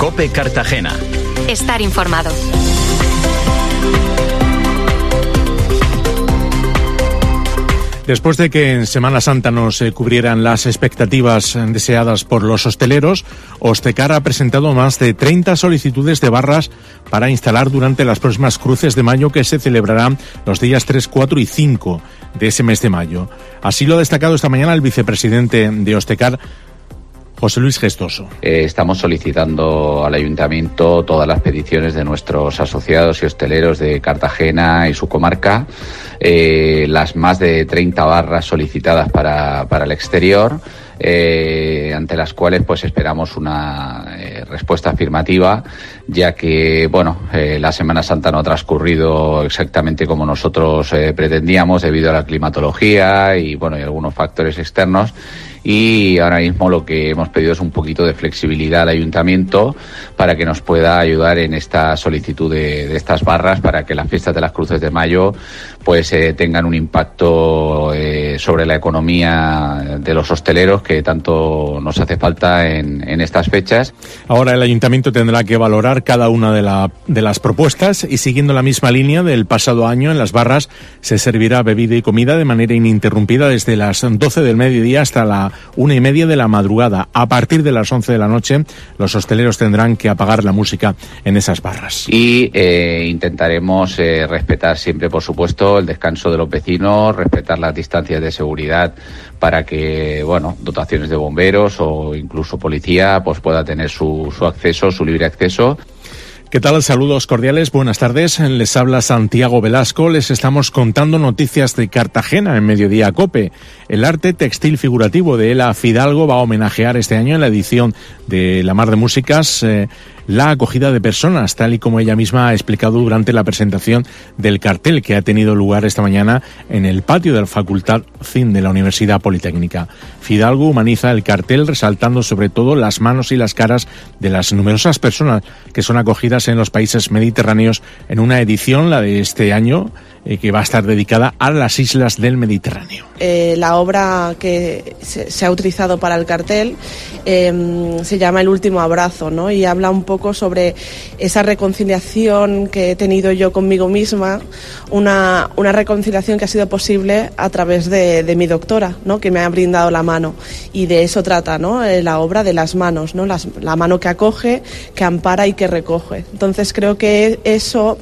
COPE Cartagena. Estar informado. Después de que en Semana Santa nos cubrieran las expectativas deseadas por los hosteleros, Ostecar ha presentado más de 30 solicitudes de barras para instalar durante las próximas cruces de mayo que se celebrarán los días 3, 4 y 5 de ese mes de mayo. Así lo ha destacado esta mañana el vicepresidente de Ostecar, José Luis Gestoso. Estamos solicitando al Ayuntamiento todas las peticiones de nuestros asociados y hosteleros de Cartagena y su comarca, las más de 30 barras solicitadas para el exterior, ante las cuales pues esperamos una respuesta afirmativa, ya que la Semana Santa no ha transcurrido exactamente como nosotros pretendíamos debido a la climatología y algunos factores externos. Y ahora mismo lo que hemos pedido es un poquito de flexibilidad al Ayuntamiento para que nos pueda ayudar en esta solicitud de estas barras, para que las fiestas de las Cruces de Mayo pues tengan un impacto sobre la economía de los hosteleros que tanto nos hace falta en estas fechas. Ahora el Ayuntamiento tendrá que valorar cada una de las propuestas y, siguiendo la misma línea del pasado año, en las barras se servirá bebida y comida de manera ininterrumpida desde las 12 del mediodía hasta la 1:30 de la madrugada. A partir de las 11 de la noche, los hosteleros tendrán que apagar la música en esas barras. Y intentaremos respetar siempre, por supuesto, el descanso de los vecinos, respetar las distancias de seguridad para que, dotaciones de bomberos o incluso policía pues pueda tener su acceso, su libre acceso. ¿Qué tal? Saludos cordiales, buenas tardes. Les habla Santiago Velasco. Les estamos contando noticias de Cartagena en Mediodía COPE. El arte textil figurativo de Ela Fidalgo va a homenajear este año en la edición de La Mar de Músicas la acogida de personas, tal y como ella misma ha explicado durante la presentación del cartel que ha tenido lugar esta mañana en el patio de la Facultad CIN de la Universidad Politécnica. Fidalgo humaniza el cartel resaltando sobre todo las manos y las caras de las numerosas personas que son acogidas en los países mediterráneos en una edición, la de este año, que va a estar dedicada a las islas del Mediterráneo. La obra que se ha utilizado para el cartel se llama El último abrazo, ¿no? Y habla un poco sobre esa reconciliación que he tenido yo conmigo misma, una reconciliación que ha sido posible a través de mi doctora, ¿no? Que me ha brindado la mano, y de eso trata, ¿no? La obra, de las manos, ¿no? La mano que acoge, que ampara y que recoge. Entonces creo que eso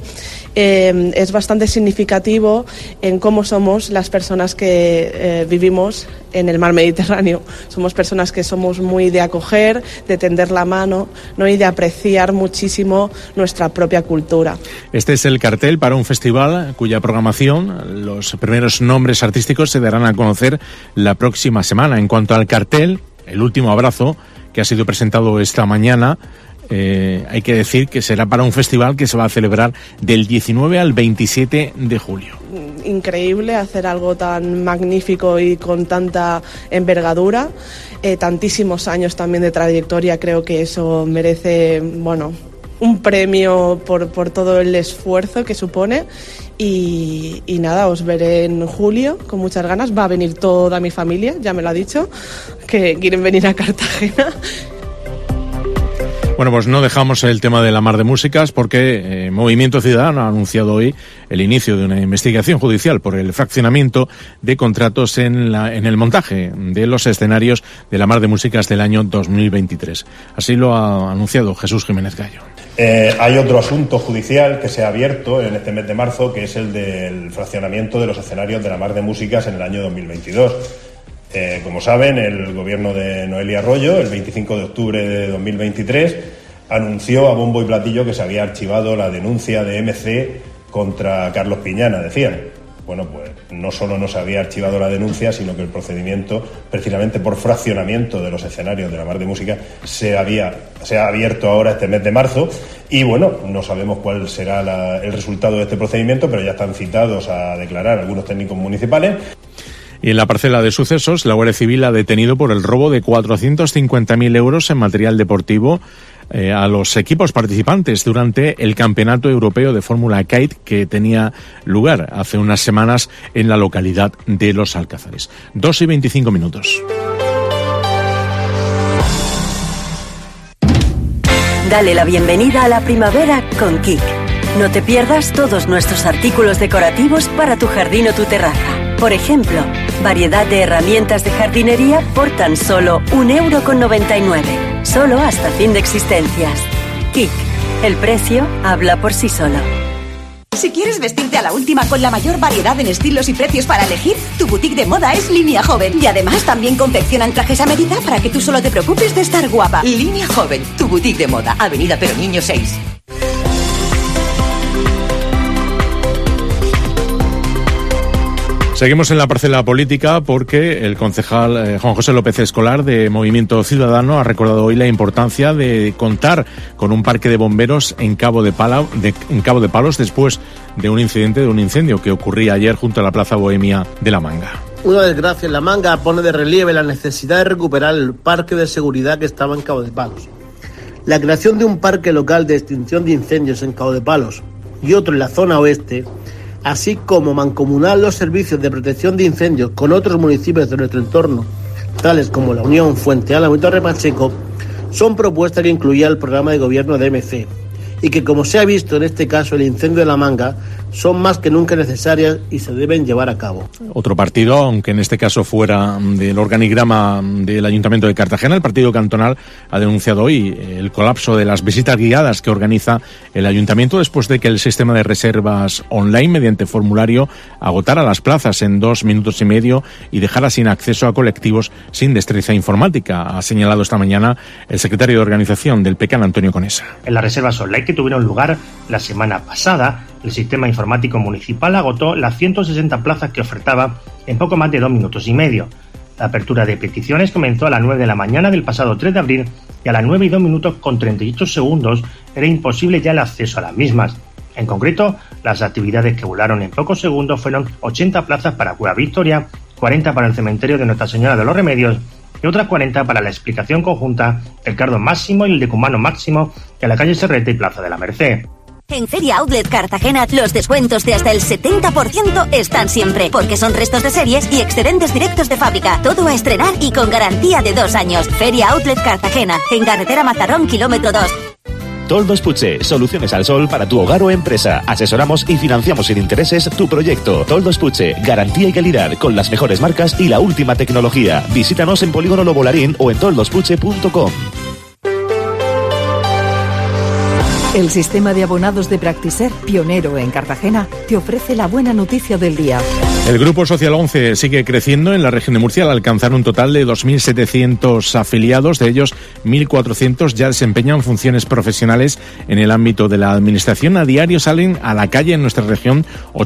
es bastante significativo en cómo somos las personas que vivimos en el mar Mediterráneo. Somos personas que somos muy de acoger, de tender la mano, ¿no? Y de apreciar muchísimo nuestra propia cultura. Este es el cartel para un festival cuya programación, los primeros nombres artísticos se darán a conocer la próxima semana. En cuanto al cartel, El último abrazo, que ha sido presentado esta mañana, hay que decir que será para un festival que se va a celebrar del 19 al 27 de julio. Increíble hacer algo tan magnífico y con tanta envergadura, tantísimos años también de trayectoria. Creo que eso merece, un premio por todo el esfuerzo que supone. Y nada, os veré en julio con muchas ganas. Va a venir toda mi familia, ya me lo ha dicho, que quieren venir a Cartagena. Bueno, pues no dejamos el tema de La Mar de Músicas porque Movimiento Ciudadano ha anunciado hoy el inicio de una investigación judicial por el fraccionamiento de contratos en el montaje de los escenarios de La Mar de Músicas del año 2023. Así lo ha anunciado Jesús Jiménez Gallo. Hay otro asunto judicial que se ha abierto en este mes de marzo, que es el del fraccionamiento de los escenarios de La Mar de Músicas en el año 2022. Como saben, el gobierno de Noelia Arroyo, el 25 de octubre de 2023, anunció a bombo y platillo que se había archivado la denuncia de MC contra Carlos Piñana, decían. Bueno, pues no solo no se había archivado la denuncia, sino que el procedimiento, precisamente por fraccionamiento de los escenarios de La Mar de Música, se ha abierto ahora este mes de marzo. Y bueno, no sabemos cuál será el resultado de este procedimiento, pero ya están citados a declarar algunos técnicos municipales. Y en la parcela de sucesos, la Guardia Civil ha detenido por el robo de 450.000 euros en material deportivo a los equipos participantes durante el Campeonato Europeo de Fórmula Kite que tenía lugar hace unas semanas en la localidad de Los Alcázares. 2:25. Dale la bienvenida a la primavera con Kik. No te pierdas todos nuestros artículos decorativos para tu jardín o tu terraza. Por ejemplo, variedad de herramientas de jardinería por tan solo 1,99 €. Solo hasta fin de existencias. Kik. El precio habla por sí solo. Si quieres vestirte a la última con la mayor variedad en estilos y precios para elegir, tu boutique de moda es Línea Joven. Y además también confeccionan trajes a medida para que tú solo te preocupes de estar guapa. Línea Joven, tu boutique de moda, Avenida Peroniño 6. Seguimos en la parcela política porque el concejal Juan José López Escolar de Movimiento Ciudadano ha recordado hoy la importancia de contar con un parque de bomberos en Cabo de Palos después de un incendio que ocurría ayer junto a la Plaza Bohemia de La Manga. Una desgracia en La Manga pone de relieve la necesidad de recuperar el parque de seguridad que estaba en Cabo de Palos. La creación de un parque local de extinción de incendios en Cabo de Palos y otro en la zona oeste, así como mancomunar los servicios de protección de incendios con otros municipios de nuestro entorno, tales como La Unión, Fuente Álamo y Torre Pacheco, son propuestas que incluía el programa de gobierno de MC, y que, como se ha visto en este caso el incendio de La Manga, son más que nunca necesarias y se deben llevar a cabo. Otro partido, aunque en este caso fuera del organigrama del Ayuntamiento de Cartagena, el partido cantonal ha denunciado hoy el colapso de las visitas guiadas que organiza el Ayuntamiento después de que el sistema de reservas online mediante formulario agotara las plazas en 2 minutos y medio y dejara sin acceso a colectivos sin destreza informática, ha señalado esta mañana el secretario de organización del PECAN, Antonio Conesa. En las reservas online que tuvieron lugar la semana pasada, el sistema informático municipal agotó las 160 plazas que ofertaba en poco más de 2 minutos y medio. La apertura de peticiones comenzó a las 9 de la mañana del pasado 3 de abril y a las 9 y 2 minutos con 38 segundos era imposible ya el acceso a las mismas. En concreto, las actividades que volaron en pocos segundos fueron 80 plazas para Cueva Victoria, 40 para el cementerio de Nuestra Señora de los Remedios y otras 40 para la explicación conjunta del Cardo Máximo y el Decumano Máximo de la calle Serrete y Plaza de la Merced. En Feria Outlet Cartagena, los descuentos de hasta el 70% están siempre, porque son restos de series y excedentes directos de fábrica. Todo a estrenar y con garantía de 2 años. Feria Outlet Cartagena, en carretera Mazarrón, kilómetro 2. Toldos Puche, soluciones al sol para tu hogar o empresa. Asesoramos y financiamos sin intereses tu proyecto. Toldos Puche, garantía y calidad con las mejores marcas y la última tecnología. Visítanos en Polígono Lobolarín o en toldospuche.com. El sistema de abonados de Practiser, pionero en Cartagena, te ofrece la buena noticia del día. El Grupo Social 11 sigue creciendo en la región de Murcia al alcanzar un total de 2.700 afiliados. De ellos, 1.400 ya desempeñan funciones profesionales en el ámbito de la administración. A diario salen a la calle en nuestra región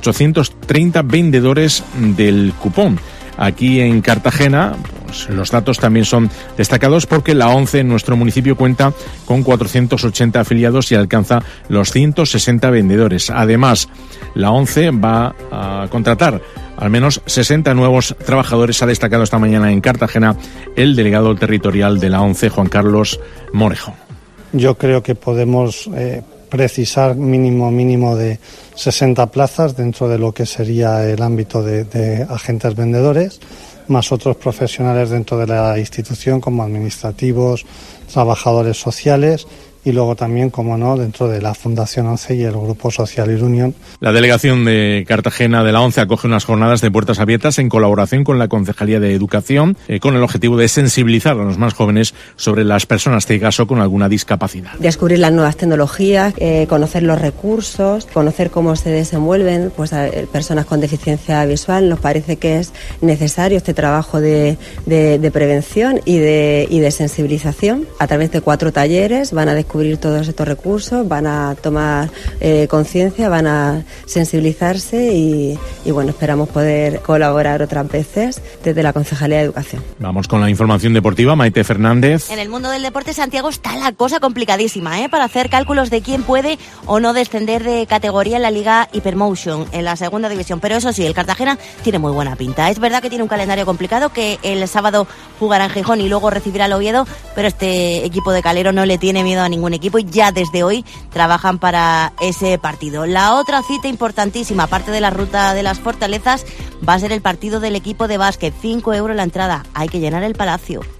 830 vendedores del cupón. Aquí en Cartagena, pues, los datos también son destacados porque la ONCE en nuestro municipio cuenta con 480 afiliados y alcanza los 160 vendedores. Además, la ONCE va a contratar al menos 60 nuevos trabajadores. Ha destacado esta mañana en Cartagena el delegado territorial de la ONCE, Juan Carlos Morejo. Yo creo que podemos precisar mínimo de 60 plazas dentro de lo que sería el ámbito de agentes vendedores, más otros profesionales dentro de la institución como administrativos, trabajadores sociales y luego también, como no, dentro de la Fundación ONCE y el Grupo Social Irunion. La delegación de Cartagena de la ONCE acoge unas jornadas de puertas abiertas en colaboración con la Concejalía de Educación, con el objetivo de sensibilizar a los más jóvenes sobre las personas ciegas o con alguna discapacidad. Descubrir las nuevas tecnologías, conocer los recursos, conocer cómo se desenvuelven pues personas con deficiencia visual. Nos parece que es necesario este trabajo de prevención y de sensibilización. A través de 4 talleres van a descubrir todos estos recursos, van a tomar conciencia, van a sensibilizarse y bueno, esperamos poder colaborar otras veces desde la Concejalía de Educación. Vamos con la información deportiva. Maite Fernández. En el mundo del deporte, Santiago, está la cosa complicadísima, para hacer cálculos de quién puede o no descender de categoría en la Liga Hypermotion, en la segunda división. Pero eso sí, el Cartagena tiene muy buena pinta. Es verdad que tiene un calendario complicado, que el sábado jugará en Gijón y luego recibirá al Oviedo, pero este equipo de Calero no le tiene miedo a ningún equipo y ya desde hoy trabajan para ese partido. La otra cita importantísima, aparte de la ruta de las fortalezas, va a ser el partido del equipo de básquet. 5 € la entrada. Hay que llenar el Palacio.